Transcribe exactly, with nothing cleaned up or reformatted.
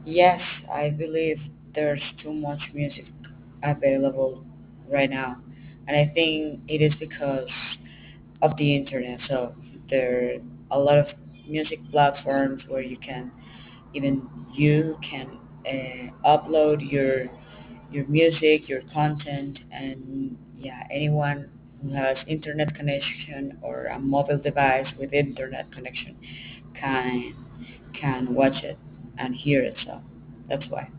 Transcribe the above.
Yes, I believe there's too much music available right now, and I think it is because of the internet. So there are a lot of music platforms where you can even you can uh, upload your your music, your content, and yeah, anyone who has internet connection or a mobile device with internet connection can can watch it and hear it. So that's why.